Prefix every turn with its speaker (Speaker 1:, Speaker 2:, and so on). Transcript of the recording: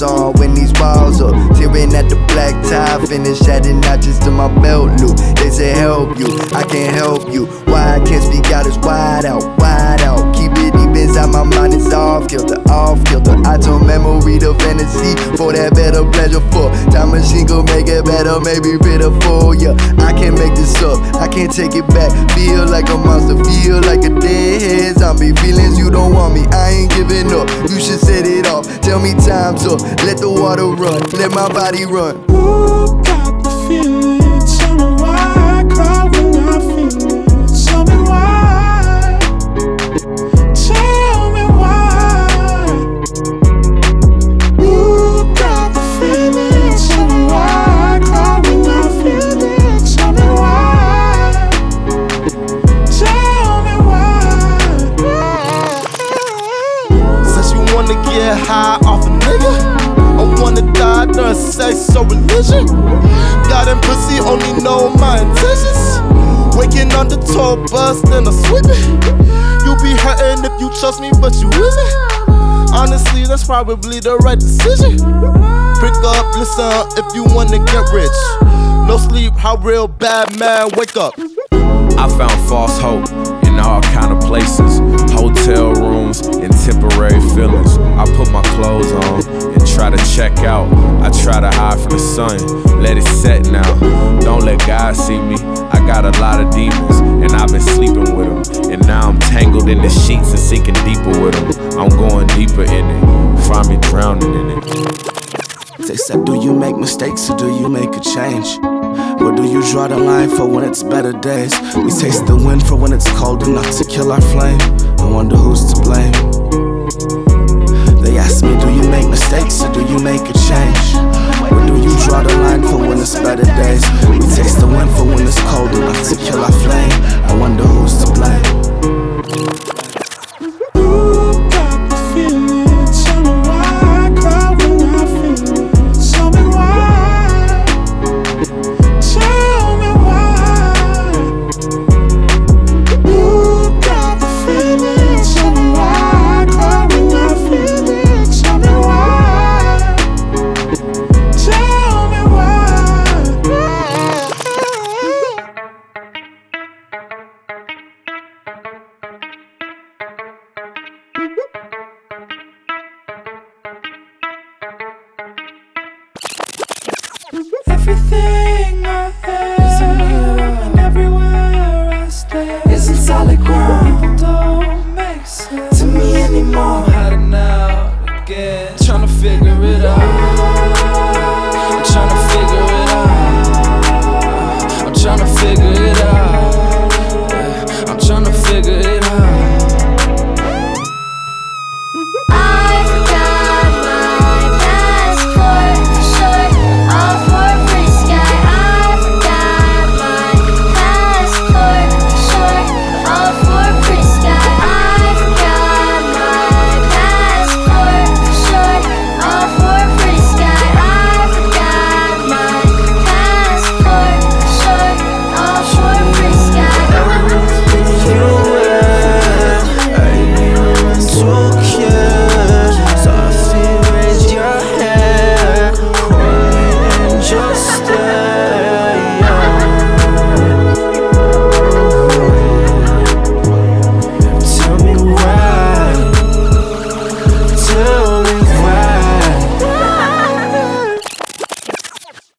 Speaker 1: walls on when these walls up. Tearing at the black tie, finish adding notches to my belt loop. They say help you, I can't help you. Why I can't speak out is wide out, wide out. Keep it deep inside my mind, it's off kilter, off kilter. I told memory the fantasy for that better pleasure for. Time machine could make it better, maybe pitiful, yeah. I can't make this up, I can't take it back. Feel like a monster, feel like a deadhead zombie. Feelings you don't want me, I ain't giving up. You should set it off, tell me time's up. Let the water run, let my body run.
Speaker 2: Who got the feeling? Tell me why I cry when I feel it. Tell me why. Tell me why. Who got the feeling? Tell me why I cry when I feel it. Tell me why. Tell me why.
Speaker 3: Since you wanna get high off a nigga, I wanna die during sex or religion. Got in pussy, only know my intentions. Waking on the tour bus, then I sweep it. You be hurting if you trust me, but you isn't. Honestly, that's probably the right decision. Pick up, listen if you wanna get rich. No sleep, how real bad man wake up.
Speaker 4: I found false hope in all kind of places. Hotel rooms and temporary feelings. I put my clothes on and try to check out. I try to hide from the sun, let it set now. Don't let God see me, I got a lot of demons, and I've been sleeping with them. And now I'm tangled in the sheets and sinking deeper with them. I'm going deeper in it, find me drowning in it.
Speaker 5: They said, do you make mistakes or do you make a change? Where do you draw the line for when it's better days? We taste the wind for when it's cold enough to kill our flame. I wonder who's to blame. They ask me, do you make mistakes or do you make a change? Where do you draw the line for when it's better days? We taste the wind for when it's cold enough to kill our flame. I wonder who's to blame.
Speaker 2: Everything I have is a mirror, and everywhere I stay isn't solid ground. Don't make sense to me anymore. I'm hiding out again, trying to figure it out. I'm trying to figure it out. I'm trying to figure it out.